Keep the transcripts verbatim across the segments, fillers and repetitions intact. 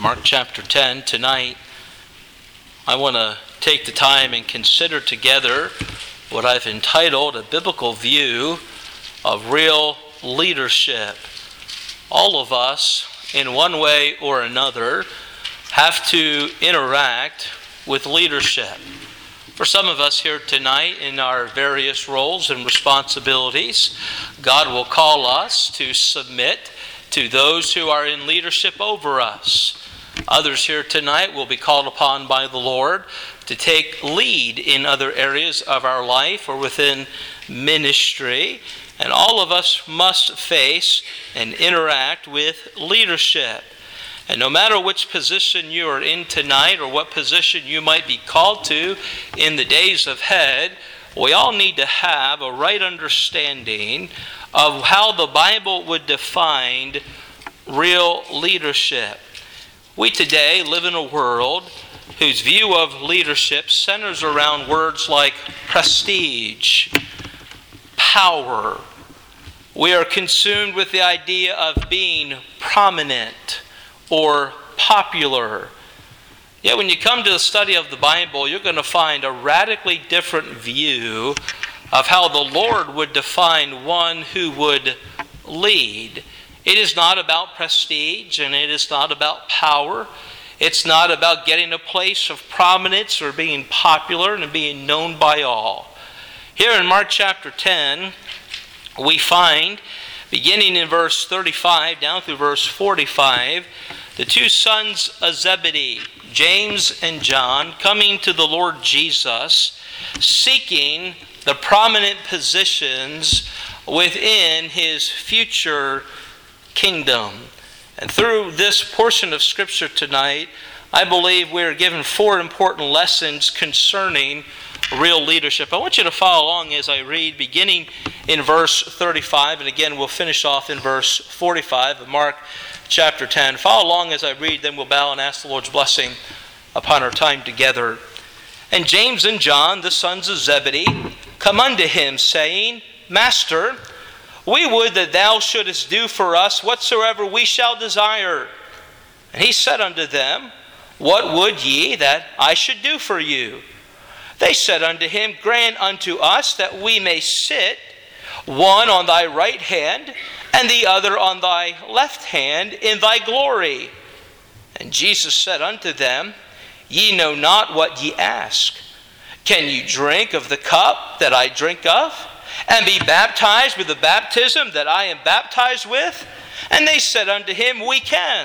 Mark chapter ten. Tonight, I want to take the time and consider together what I've entitled a biblical view of real leadership. All of us, in one way or another, have to interact with leadership. For some of us here tonight, in our various roles and responsibilities, God will call us to submit to those who are in leadership over us. Others here tonight will be called upon by the Lord to take lead in other areas of our life or within ministry. And all of us must face and interact with leadership. And no matter which position you are in tonight or what position you might be called to in the days ahead, we all need to have a right understanding of how the Bible would define real leadership. We today live in a world whose view of leadership centers around words like prestige, power. We are consumed with the idea of being prominent or popular. Yet when you come to the study of the Bible, you're going to find a radically different view of how the Lord would define one who would lead. It is not about prestige and it is not about power. It's not about getting a place of prominence or being popular and being known by all. Here in Mark chapter ten, we find, beginning in verse thirty-five down through verse forty-five, the two sons of Zebedee, James and John, coming to the Lord Jesus, seeking the prominent positions within his future kingdom. And through this portion of Scripture tonight, I believe we are given four important lessons concerning real leadership. I want you to follow along as I read, beginning in verse thirty-five, and again we'll finish off in verse forty-five of Mark chapter ten. Follow along as I read, then we'll bow and ask the Lord's blessing upon our time together. And James and John, the sons of Zebedee, come unto him, saying, Master, we would that thou shouldest do for us whatsoever we shall desire. And he said unto them, What would ye that I should do for you? They said unto him, Grant unto us that we may sit, one on thy right hand, and the other on thy left hand, in thy glory. And Jesus said unto them, Ye know not what ye ask. Can you drink of the cup that I drink of, and be baptized with the baptism that I am baptized with? And they said unto him, We can.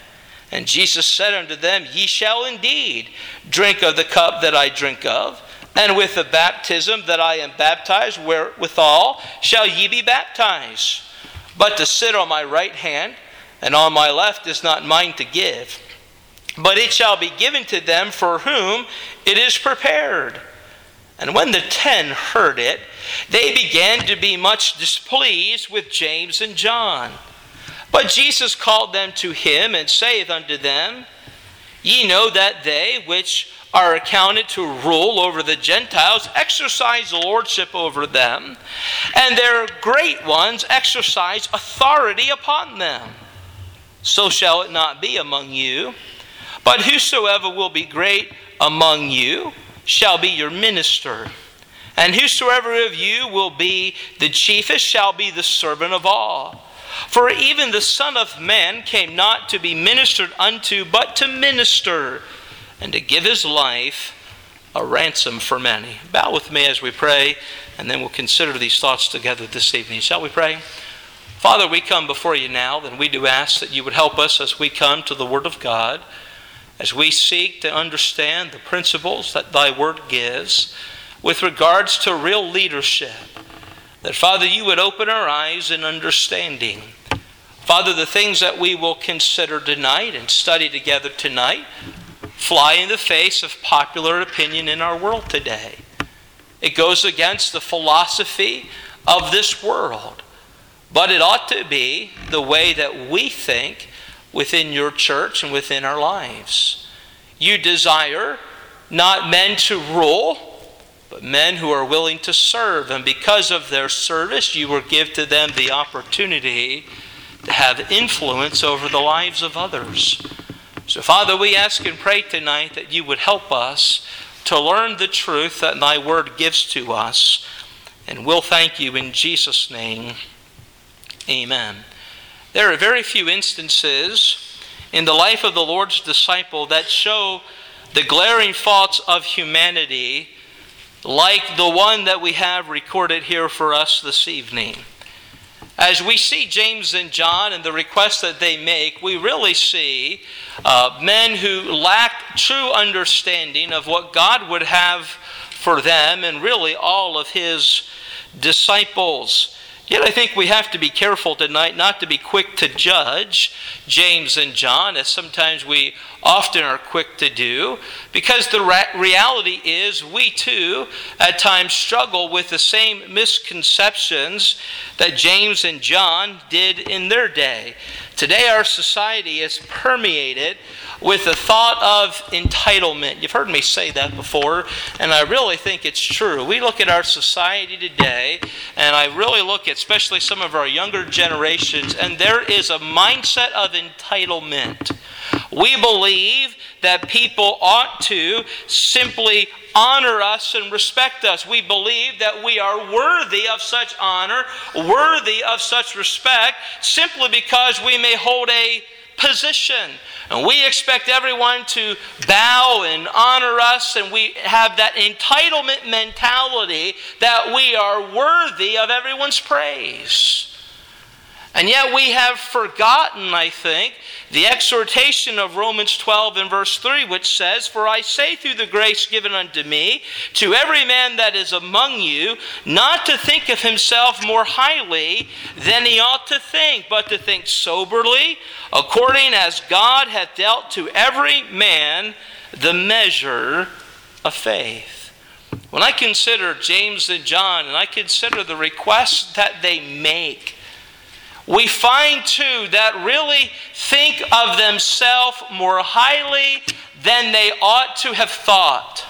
And Jesus said unto them, Ye shall indeed drink of the cup that I drink of, and with the baptism that I am baptized wherewithal shall ye be baptized. But to sit on my right hand and on my left is not mine to give, but it shall be given to them for whom it is prepared. And when the ten heard it, they began to be much displeased with James and John. But Jesus called them to him, and saith unto them, Ye know that they which are accounted to rule over the Gentiles exercise lordship over them, and their great ones exercise authority upon them. So shall it not be among you. But whosoever will be great among you shall be your minister. And whosoever of you will be the chiefest shall be the servant of all. For even the Son of Man came not to be ministered unto, but to minister, and to give his life a ransom for many. Bow with me as we pray, and then we'll consider these thoughts together this evening. Shall we pray? Father, we come before you now, and we do ask that you would help us as we come to the Word of God, as we seek to understand the principles that thy Word gives with regards to real leadership. That, Father, you would open our eyes in understanding. Father, the things that we will consider tonight and study together tonight fly in the face of popular opinion in our world today. It goes against the philosophy of this world. But it ought to be the way that we think within your church and within our lives. You desire not men to rule, but men who are willing to serve. And because of their service, you will give to them the opportunity to have influence over the lives of others. So, Father, we ask and pray tonight that you would help us to learn the truth that thy word gives to us. And we'll thank you in Jesus' name. Amen. There are very few instances in the life of the Lord's disciple that show the glaring faults of humanity like the one that we have recorded here for us this evening. As we see James and John and the requests that they make, we really see uh, men who lack true understanding of what God would have for them and really all of his disciples. Yet I think we have to be careful tonight not to be quick to judge James and John, as sometimes we often are quick to do, because the ra- reality is we too at times struggle with the same misconceptions that James and John did in their day. Today our society is permeated with the thought of entitlement. You've heard me say that before, and I really think it's true. We look at our society today, and I really look at especially some of our younger generations, and there is a mindset of entitlement. We believe that people ought to simply honor us and respect us. We believe that we are worthy of such honor, worthy of such respect, simply because we may hold a position. And we expect everyone to bow and honor us, and we have that entitlement mentality that we are worthy of everyone's praise. And yet we have forgotten, I think, the exhortation of Romans twelve and verse three, which says, "For I say through the grace given unto me, to every man that is among you, not to think of himself more highly than he ought to think, but to think soberly, according as God hath dealt to every man the measure of faith." When I consider James and John, and I consider the requests that they make, we find too that really think of themselves more highly than they ought to have thought.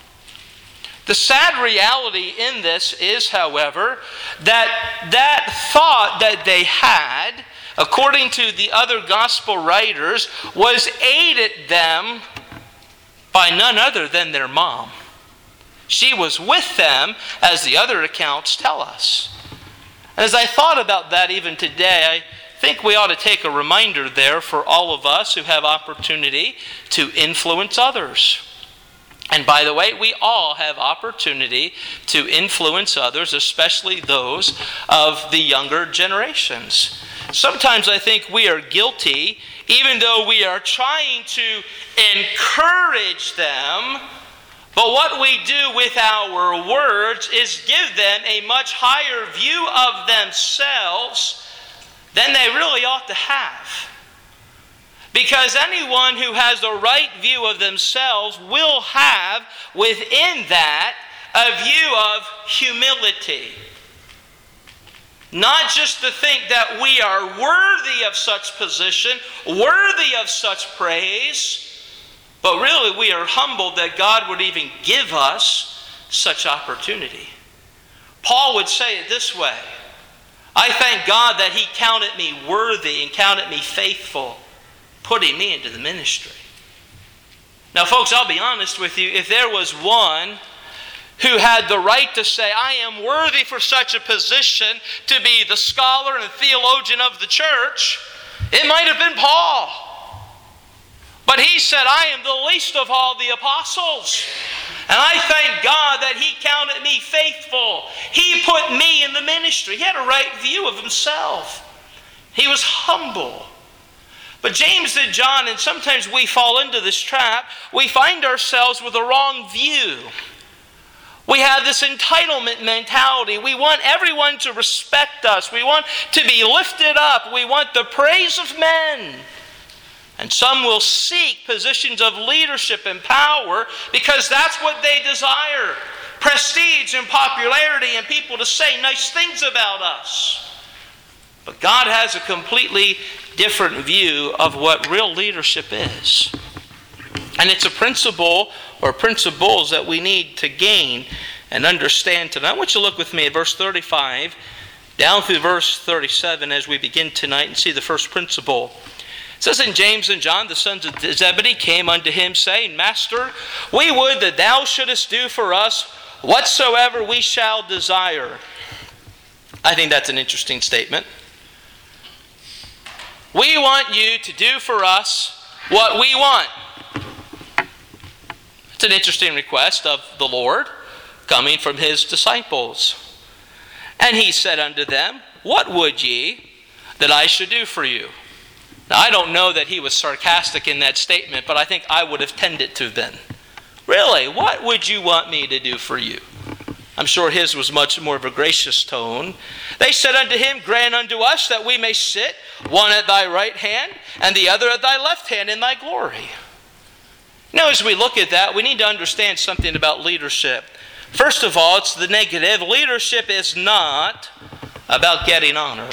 The sad reality in this is, however, that that thought that they had, according to the other gospel writers, was aided them by none other than their mom. She was with them, as the other accounts tell us. And as I thought about that even today, I think we ought to take a reminder there for all of us who have opportunity to influence others. And by the way, we all have opportunity to influence others, especially those of the younger generations. Sometimes I think we are guilty, even though we are trying to encourage them, but what we do with our words is give them a much higher view of themselves than they really ought to have. Because anyone who has the right view of themselves will have within that a view of humility. Not just to think that we are worthy of such position, worthy of such praise, but really we are humbled that God would even give us such opportunity. Paul would say it this way: "I thank God that he counted me worthy and counted me faithful, putting me into the ministry." Now folks, I'll be honest with you, if there was one who had the right to say, "I am worthy for such a position to be the scholar and theologian of the church," it might have been Paul. But he said, "I am the least of all the apostles. And I thank God that he counted me faithful. He put me in the ministry." He had a right view of himself. He was humble. But James and John, and sometimes we fall into this trap, we find ourselves with a wrong view. We have this entitlement mentality. We want everyone to respect us. We want to be lifted up. We want the praise of men. And some will seek positions of leadership and power because that's what they desire. Prestige and popularity and people to say nice things about us. But God has a completely different view of what real leadership is. And it's a principle or principles that we need to gain and understand tonight. I want you to look with me at verse thirty-five down through verse thirty-seven as we begin tonight and see the first principle. It says, and James and John, the sons of Zebedee, came unto him, saying, Master, we would that thou shouldest do for us whatsoever we shall desire. I think that's an interesting statement. We want you to do for us what we want. It's an interesting request of the Lord coming from his disciples. And he said unto them, What would ye that I should do for you? Now, I don't know that he was sarcastic in that statement, but I think I would have tended to then. Really, what would you want me to do for you? I'm sure his was much more of a gracious tone. They said unto him, Grant unto us that we may sit, one at thy right hand, and the other at thy left hand in thy glory. Now, as we look at that, we need to understand something about leadership. First of all, it's the negative. Leadership is not about getting honor.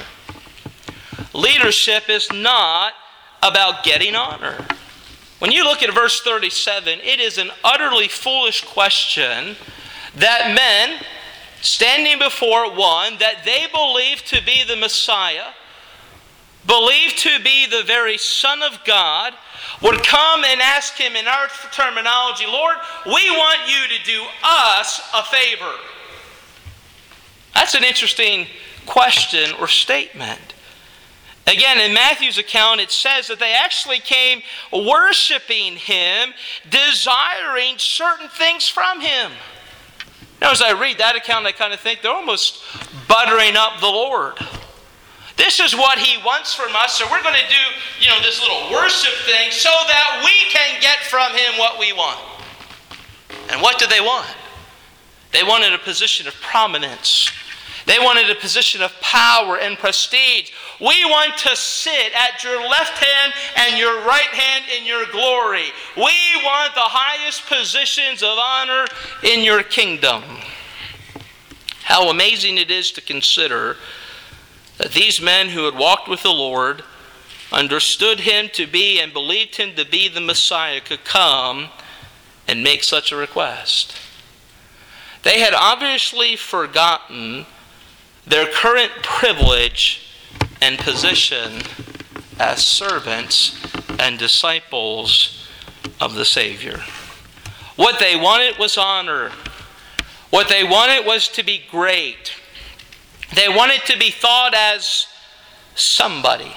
Leadership is not about getting honor. When you look at verse thirty-seven, it is an utterly foolish question that men standing before one that they believe to be the Messiah, believe to be the very Son of God, would come and ask him in our terminology, Lord, we want you to do us a favor. That's an interesting question or statement. Again, in Matthew's account, it says that they actually came worshiping him, desiring certain things from him. Now, as I read that account, I kind of think they're almost buttering up the Lord. This is what he wants from us, so we're going to do, you know, this little worship thing so that we can get from him what we want. And what did they want? They wanted a position of prominence. They wanted a position of power and prestige. We want to sit at your left hand and your right hand in your glory. We want the highest positions of honor in your kingdom. How amazing it is to consider that these men who had walked with the Lord, understood him to be and believed him to be the Messiah, could come and make such a request. They had obviously forgotten their current privilege and position as servants and disciples of the Savior. What they wanted was honor. What they wanted was to be great. They wanted to be thought as somebody.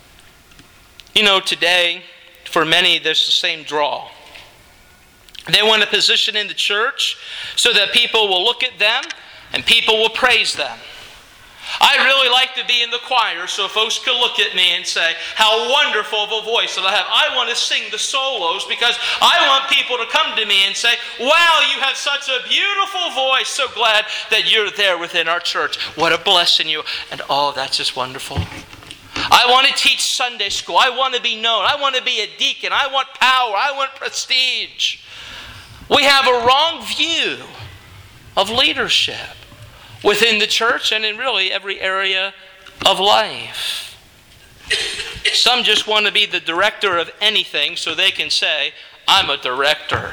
You know, today, for many, there's the same draw. They want a position in the church so that people will look at them and people will praise them. I really like to be in the choir so folks can look at me and say, how wonderful of a voice that I have. I want to sing the solos because I want people to come to me and say, wow, you have such a beautiful voice. So glad that you're there within our church. What a blessing you. And oh, that's just wonderful. I want to teach Sunday school. I want to be known. I want to be a deacon. I want power. I want prestige. We have a wrong view of leadership within the church and in really every area of life. Some just want to be the director of anything so they can say, I'm a director.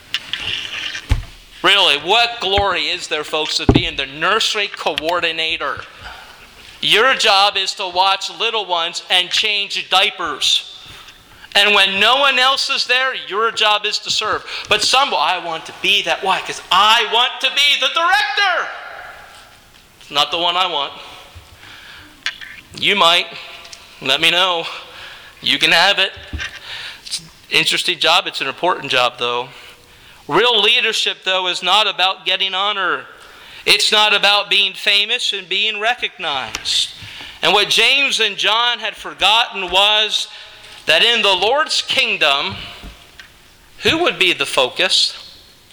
Really, what glory is there, folks, of being the nursery coordinator? Your job is to watch little ones and change diapers. And when no one else is there, your job is to serve. But some, well, I want to be that. Why? Because I want to be the director. It's not the one I want. You might. Let me know. You can have it. It's an interesting job. It's an important job, though. Real leadership, though, is not about getting honor. It's not about being famous and being recognized. And what James and John had forgotten was that in the Lord's kingdom, who would be the focus?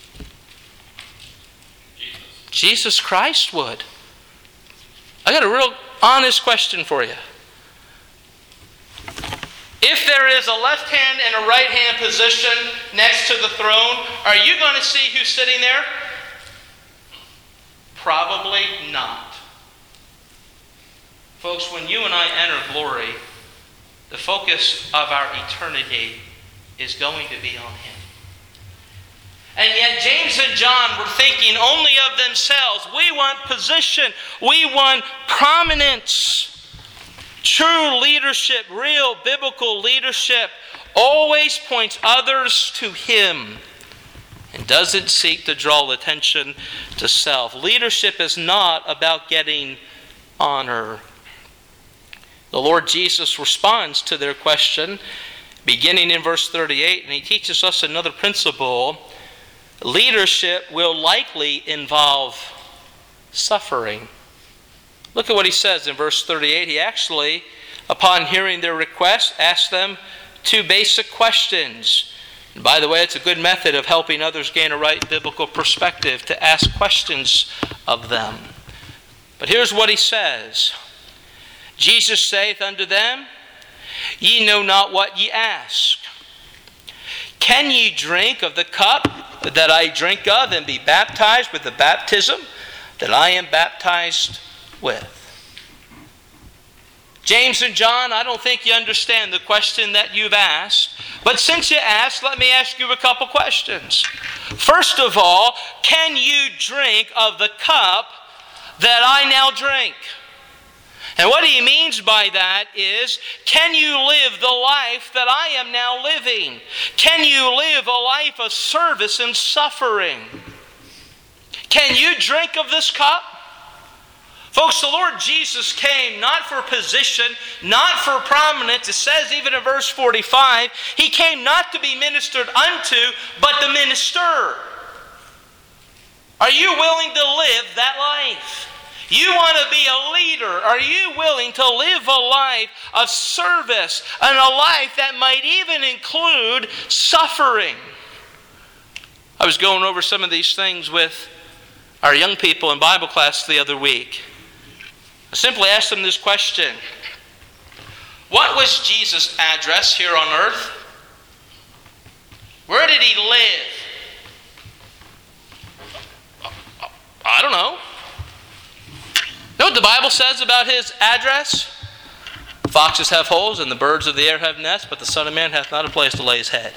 Jesus, Jesus Christ would. I got a real honest question for you. If there is a left hand and a right hand position next to the throne, are you going to see who's sitting there? Probably not. Folks, when you and I enter glory, the focus of our eternity is going to be on Him. And yet James and John were thinking only of themselves. We want position. We want prominence. True leadership, real biblical leadership, always points others to Him and doesn't seek to draw attention to self. Leadership is not about getting honor. The Lord Jesus responds to their question, beginning in verse thirty-eight, and He teaches us another principle. Leadership will likely involve suffering. Look at what He says in verse thirty-eight. He actually, upon hearing their request, asked them two basic questions. And by the way, it's a good method of helping others gain a right biblical perspective, to ask questions of them. But here's what He says. Jesus saith unto them, Ye know not what ye ask. Can ye drink of the cup that I drink of, and be baptized with the baptism that I am baptized with? James and John, I don't think you understand the question that you've asked. But since you asked, let me ask you a couple questions. First of all, can you drink of the cup that I now drink? And what he means by that is, can you live the life that I am now living? Can you live a life of service and suffering? Can you drink of this cup? Folks, the Lord Jesus came not for position, not for prominence. It says even in verse forty-five, He came not to be ministered unto, but to minister. Are you willing to live that life? You want to be a leader. Are you willing to live a life of service, and a life that might even include suffering? I was going over some of these things with our young people in Bible class the other week. I simply asked them this question. What was Jesus' address here on earth? Where did He live? I don't know. You know what the Bible says about His address? Foxes have holes and the birds of the air have nests, but the Son of Man hath not a place to lay His head.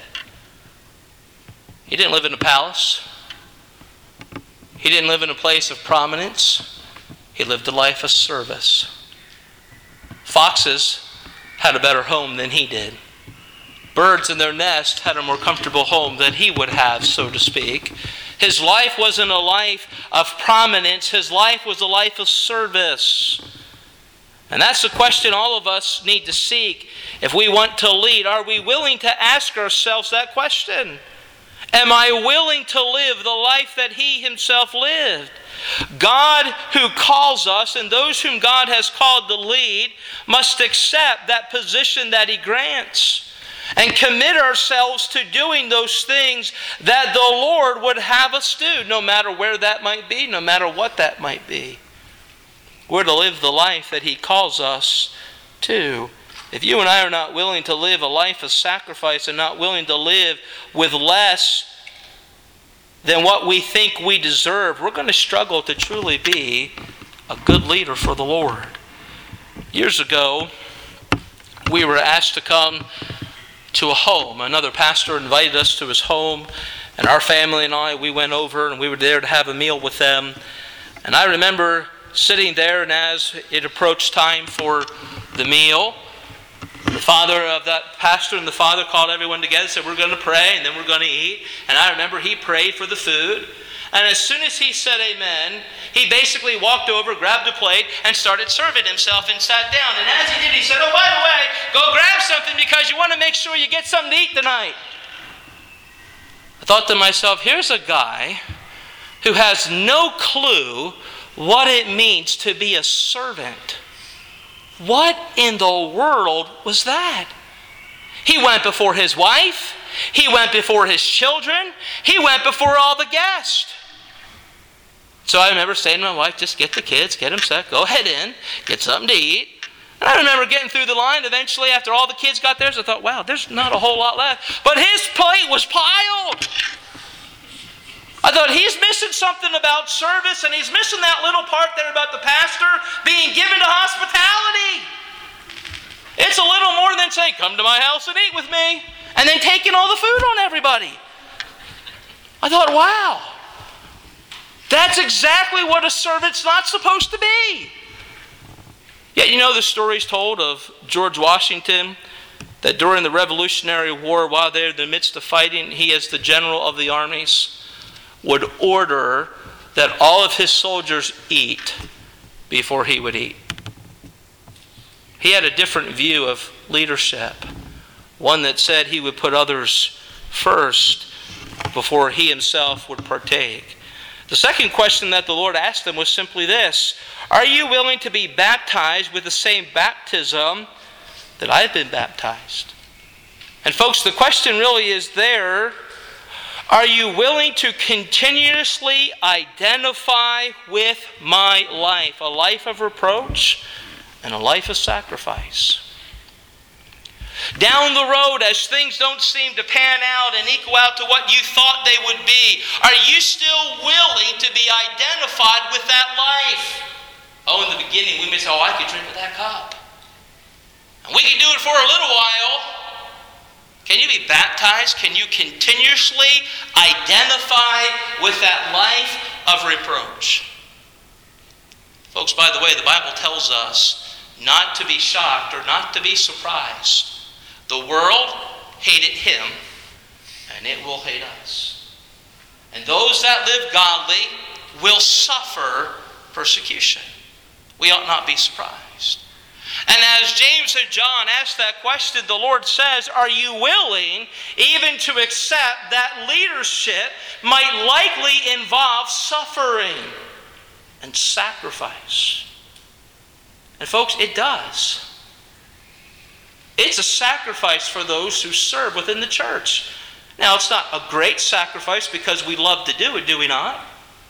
He didn't live in a palace. He didn't live in a place of prominence. He lived a life of service. Foxes had a better home than He did. Birds in their nest had a more comfortable home than He would have, so to speak. His life wasn't a life of prominence. His life was a life of service. And that's the question all of us need to seek if we want to lead. Are we willing to ask ourselves that question? Am I willing to live the life that He Himself lived? God who calls us, and those whom God has called to lead, must accept that position that He grants and commit ourselves to doing those things that the Lord would have us do, no matter where that might be, no matter what that might be. We're to live the life that He calls us to. If you and I are not willing to live a life of sacrifice and not willing to live with less than what we think we deserve, we're going to struggle to truly be a good leader for the Lord. Years ago, we were asked to come to a home. Another pastor invited us to his home, and our family and I, we went over and we were there to have a meal with them. And I remember sitting there, and as it approached time for the meal, the father of that pastor and the father called everyone together and said, we're going to pray and then we're going to eat. And I remember he prayed for the food. And as soon as he said amen, he basically walked over, grabbed a plate, and started serving himself and sat down. And as he did, he said, oh, by the way, go grab something because you want to make sure you get something to eat tonight. I thought to myself, here's a guy who has no clue what it means to be a servant. What in the world was that? He went before his wife. He went before his children. He went before all the guests. So I remember saying to my wife, just get the kids, get them set, go ahead in, get something to eat. And I remember getting through the line eventually after all the kids got theirs. I thought, wow, there's not a whole lot left. But his plate was piled. I thought he's missing something about service, and he's missing that little part there about the pastor being given to hospitality. It's a little more than saying, come to my house and eat with me, and then taking all the food on everybody. I thought, wow, that's exactly what a servant's not supposed to be. Yet you know the stories told of George Washington, that during the Revolutionary War, while they're in the midst of fighting, he, as the general of the armies, would order that all of his soldiers eat before he would eat. He had a different view of leadership, one that said he would put others first before he himself would partake. The second question that the Lord asked them was simply this: are you willing to be baptized with the same baptism that I've been baptized? And folks, the question really is there: are you willing to continuously identify with my life, a life of reproach and a life of sacrifice? Down the road, as things don't seem to pan out and equal out to what you thought they would be, are you still willing to be identified with that life? Oh, in the beginning we may say, oh, I could drink of that cup. And we can do it for a little while. Can you be baptized? Can you continuously identify with that life of reproach? Folks, by the way, the Bible tells us not to be shocked or not to be surprised. The world hated him, and it will hate us. And those that live godly will suffer persecution. We ought not be surprised. And as James and John asked that question, the Lord says, are you willing even to accept that leadership might likely involve suffering and sacrifice? And folks, it does. It's a sacrifice for those who serve within the church. Now, it's not a great sacrifice because we love to do it, do we not?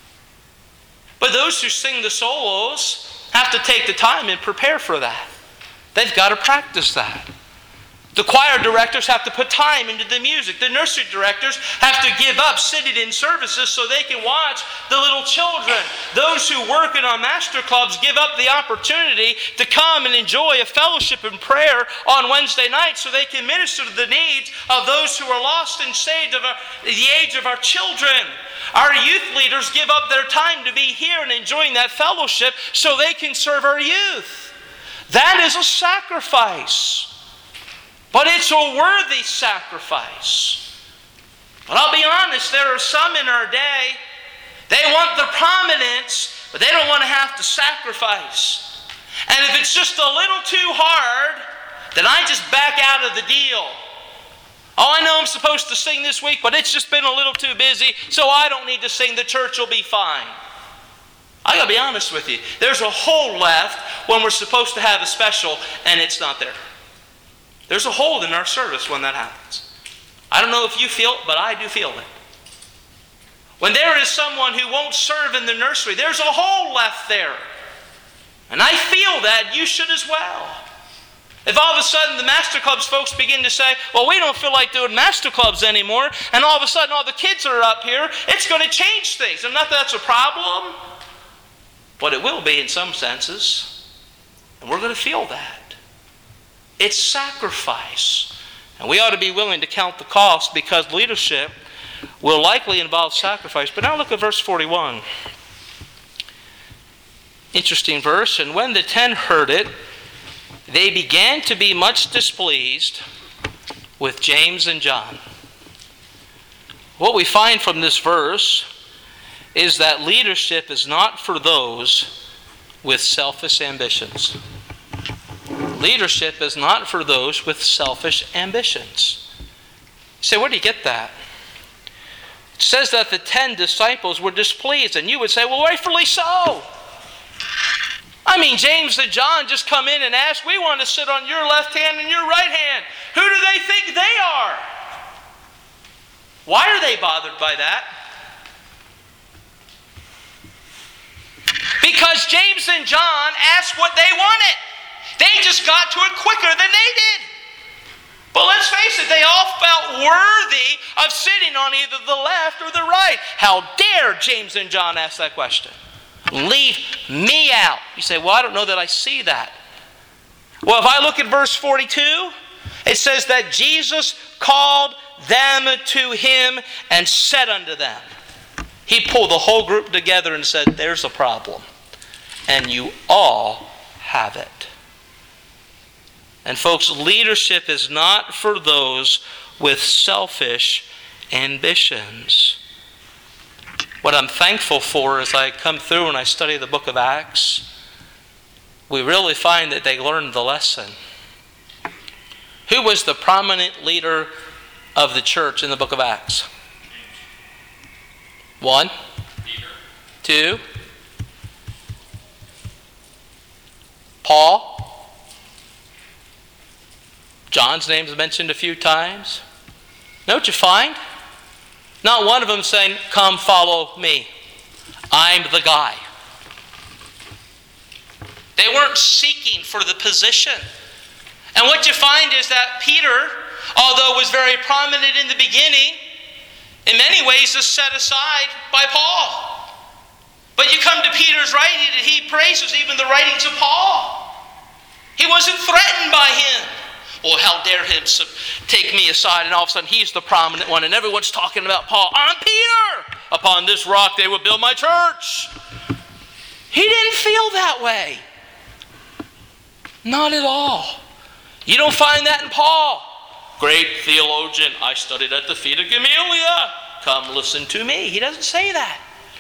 But those who sing the solos have to take the time and prepare for that. They've got to practice that. The choir directors have to put time into the music. The nursery directors have to give up sitting in services so they can watch the little children. Those who work in our master clubs give up the opportunity to come and enjoy a fellowship and prayer on Wednesday night so they can minister to the needs of those who are lost and saved of our, the age of our children. Our youth leaders give up their time to be here and enjoying that fellowship so they can serve our youth. That is a sacrifice. But it's a worthy sacrifice. But I'll be honest, there are some in our day, they want the prominence, but they don't want to have to sacrifice. And if it's just a little too hard, then I just back out of the deal. Oh, I know I'm supposed to sing this week, but it's just been a little too busy, so I don't need to sing. The church will be fine. I gotta be honest with you. There's a hole left when we're supposed to have a special, and it's not there. There's a hole in our service when that happens. I don't know if you feel it, but I do feel it. When there is someone who won't serve in the nursery, there's a hole left there. And I feel that. You should as well. If all of a sudden the Master Clubs folks begin to say, well, we don't feel like doing Master Clubs anymore, and all of a sudden all the kids are up here, it's going to change things. And not that that's a problem, but it will be in some senses. And we're going to feel that. It's sacrifice. And we ought to be willing to count the cost because leadership will likely involve sacrifice. But now look at verse forty-one. Interesting verse. And when the ten heard it, they began to be much displeased with James and John. What we find from this verse is that leadership is not for those with selfish ambitions. Leadership is not for those with selfish ambitions. You say, where do you get that? It says that the ten disciples were displeased, and you would say, well, rightfully so. I mean, James and John just come in and ask, we want to sit on your left hand and your right hand. Who do they think they are? Why are they bothered by that? Because James and John asked what they wanted. They just got to it quicker than they did. But let's face it, they all felt worthy of sitting on either the left or the right. How dare James and John ask that question? Leave me out. You say, well, I don't know that I see that. Well, if I look at verse forty-two, it says that Jesus called them to him and said unto them. He pulled the whole group together and said, there's a problem. And you all have it. And folks, leadership is not for those with selfish ambitions. What I'm thankful for as I come through and I study the book of Acts, we really find that they learned the lesson. Who was the prominent leader of the church in the book of Acts? One. Peter. Two. Paul. John's name's mentioned a few times. Know what you find? Not one of them saying, come follow me. I'm the guy. They weren't seeking for the position. And what you find is that Peter, although was very prominent in the beginning, in many ways is set aside by Paul. But you come to Peter's writing and he praises even the writings of Paul. He wasn't threatened by him. Well, how dare him take me aside, and all of a sudden he's the prominent one and everyone's talking about Paul. I'm Peter. Upon this rock they will build my church. He didn't feel that way. Not at all. You don't find that in Paul. Great theologian, I studied at the feet of Gamaliel. Come listen to me. He doesn't say that.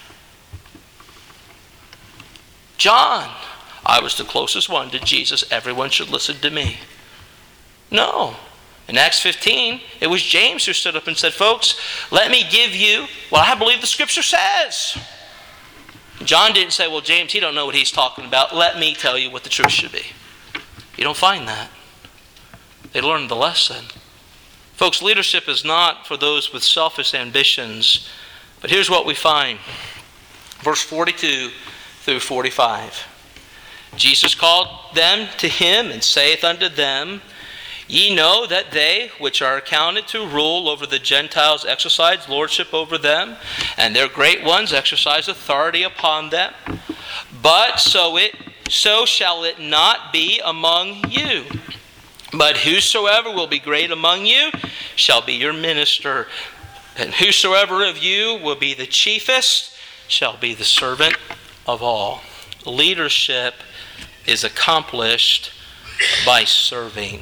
John, I was the closest one to Jesus. Everyone should listen to me. No. In Acts fifteen, it was James who stood up and said, folks, let me give you what I believe the Scripture says. John didn't say, well, James, he don't know what he's talking about. Let me tell you what the truth should be. You don't find that. They learned the lesson. Folks, leadership is not for those with selfish ambitions. But here's what we find. Verse forty-two through forty-five. Jesus called them to him and saith unto them, Ye know that they which are accounted to rule over the Gentiles exercise lordship over them, and their great ones exercise authority upon them. But so it so shall it not be among you. But whosoever will be great among you shall be your minister. And whosoever of you will be the chiefest shall be the servant of all. Leadership is accomplished by serving.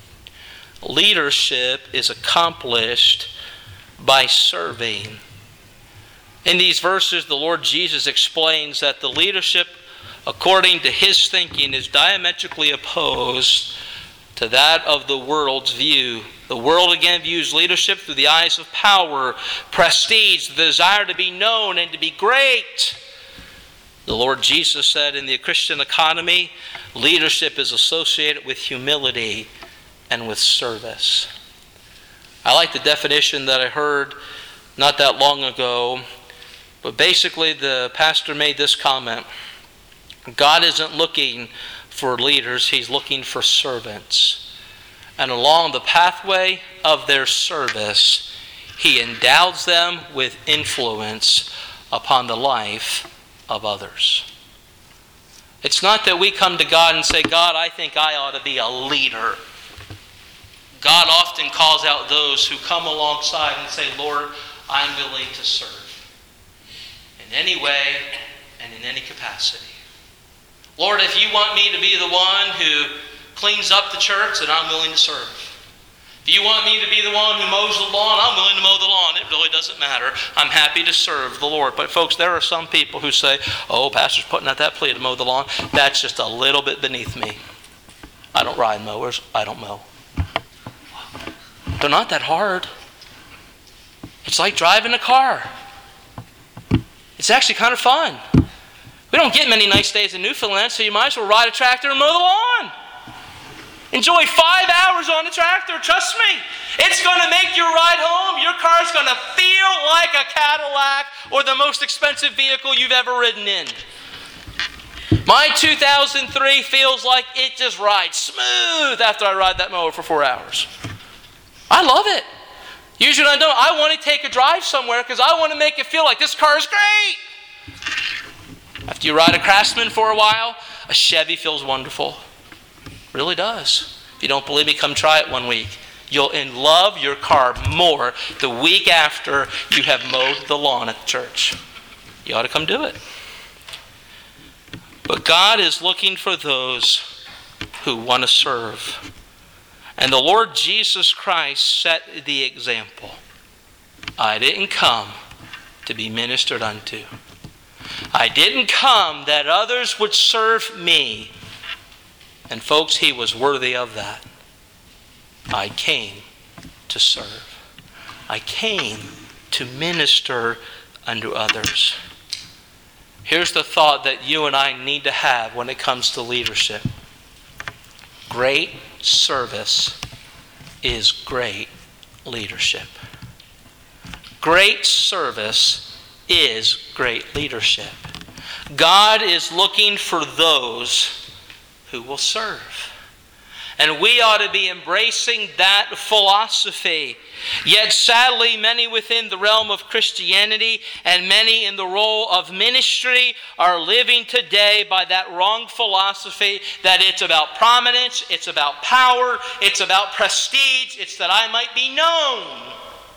Leadership is accomplished by serving. In these verses, the Lord Jesus explains that the leadership, according to his thinking, is diametrically opposed to that of the world's view. The world again views leadership through the eyes of power, prestige, the desire to be known and to be great. The Lord Jesus said in the Christian economy, leadership is associated with humility and with service. I like the definition that I heard not that long ago, but basically the pastor made this comment. God isn't looking for leaders, he's looking for servants. And along the pathway of their service, he endows them with influence upon the life of others. It's not that we come to God and say, God, I think I ought to be a leader. God often calls out those who come alongside and say, Lord, I'm willing to serve in any way and in any capacity. Lord, if you want me to be the one who cleans up the church, then I'm willing to serve. If you want me to be the one who mows the lawn, I'm willing to mow the lawn. It really doesn't matter. I'm happy to serve the Lord. But folks, there are some people who say, oh, pastor's putting out that plea to mow the lawn. That's just a little bit beneath me. I don't ride mowers. I don't mow. They're not that hard. It's like driving a car. It's actually kind of fun. We don't get many nice days in Newfoundland, so you might as well ride a tractor and mow the lawn. Enjoy five hours on the tractor. Trust me, it's going to make your ride home. Your car's going to feel like a Cadillac or the most expensive vehicle you've ever ridden in. My two thousand three feels like it just rides smooth after I ride that mower for four hours. I love it. Usually when I don't, I want to take a drive somewhere because I want to make it feel like this car is great. After you ride a Craftsman for a while, a Chevy feels wonderful. Really does. If you don't believe me, come try it one week. You'll love your car more the week after you have mowed the lawn at the church. You ought to come do it. But God is looking for those who want to serve. And the Lord Jesus Christ set the example. I didn't come to be ministered unto. I didn't come that others would serve me. And folks, he was worthy of that. I came to serve. I came to minister unto others. Here's the thought that you and I need to have when it comes to leadership. Great service is great leadership. Great service is great leadership. God is looking for those who will serve. And we ought to be embracing that philosophy. Yet sadly, many within the realm of Christianity and many in the role of ministry are living today by that wrong philosophy that it's about prominence, it's about power, it's about prestige, it's that I might be known.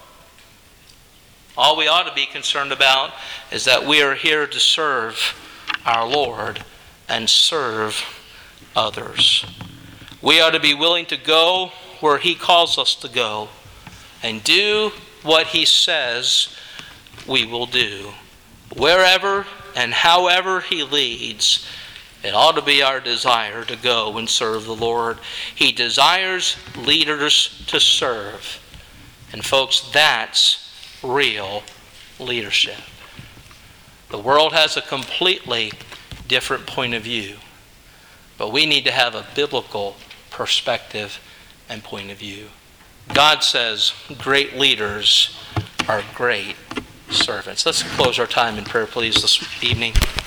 All we ought to be concerned about is that we are here to serve our Lord and serve others. We ought to be willing to go where he calls us to go and do what he says we will do. Wherever and however he leads, it ought to be our desire to go and serve the Lord. He desires leaders to serve. And folks, that's real leadership. The world has a completely different point of view, but we need to have a biblical perspective and point of view. God says great leaders are great servants. Let's close our time in prayer, please, this evening.